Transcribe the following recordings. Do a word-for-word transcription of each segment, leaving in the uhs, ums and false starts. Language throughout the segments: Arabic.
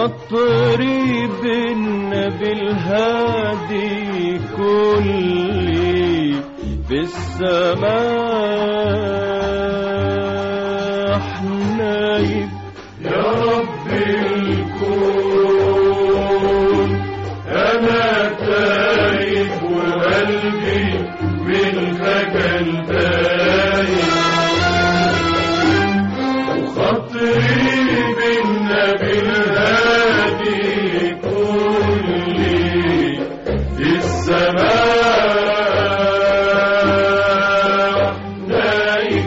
خاطري بالنبي الهادي كلي بالسماء حنايب يا رب الكون أنا تايب وقلبي من خجل تايب وخاطري بالنبي الهادي كلي في السماء نايم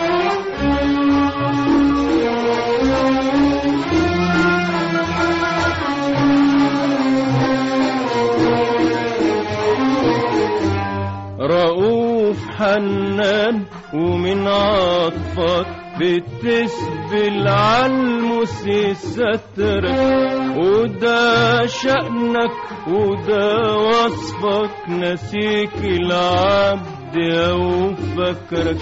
رؤوف حنان ومن عطفك بتسبل عالمسي سترك وده شأنك وده وصفك نسيك العبد أو فكرك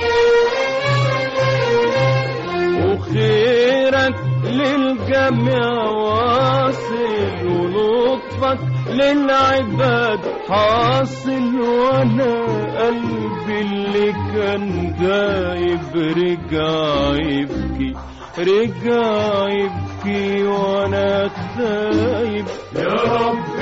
وخيرك للجميع واصل ولطفك للعباد حاصل وانا قلبي اللي كان دايب رجع يبكي رجع يبكي وانا تايب يا رب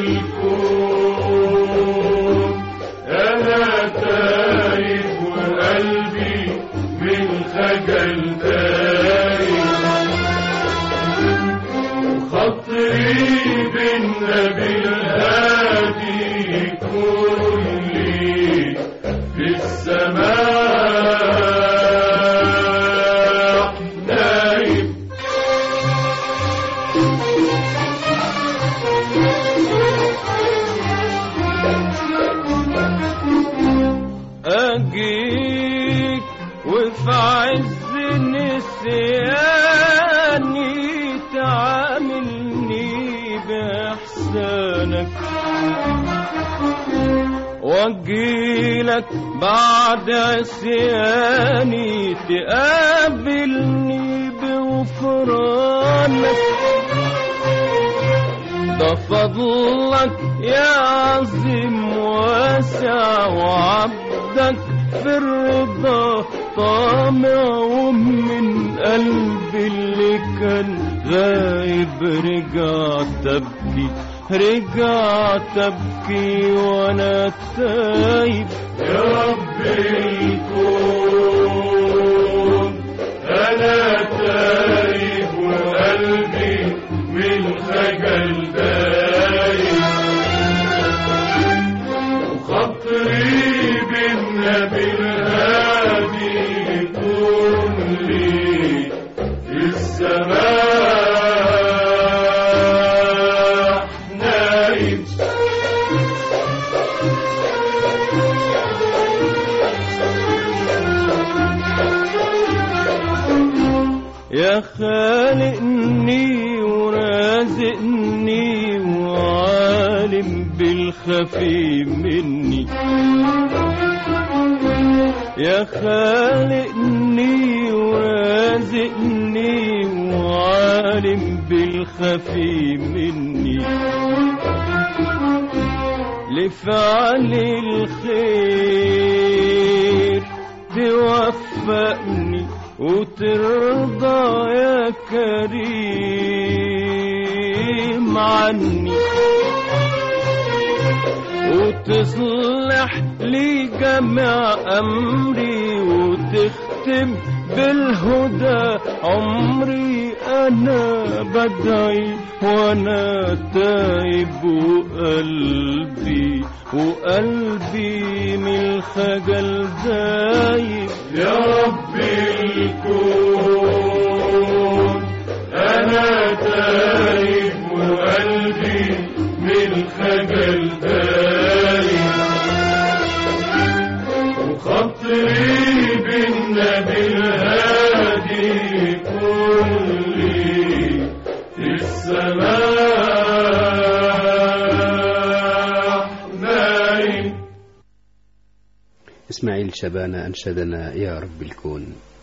الكون انا تايب وقلبي من خجل تايب وخطري بالنبي الهادي كلي في السماء نايم أجيك وفي عز نسياني تعاملني بإحسانك واجيلك بعد عصياني تقابلني بغفرانك ده فضلك يا عظيم واسع وعبدك في الرضا طامع ومن قلبي اللي كان غايب رجعت ابكي رجعت ابكي وانا تايب يا رب الكون انا تايب وقلبي من خجل دايب وخطري بالنبي الهادي كلي في السماء نايم يا خالقني ورازقني وعالم بالخفي مني يا خالقني ورازقني وعالم بالخفي مني لفعل الخير توفقني وترضى يا كريم عني وتصلح لي جميع أمري وتختم بالهدى عمري أنا بدعي وأنا تايب وقلبي وقلبي من الخجل دايب يا رب الكون أنا تايب وقلبي من خجل دايب وخطري بالنبي الهادي كلي في السماء نايم. إسماعيل شبانة أنشدنا يا رب الكون.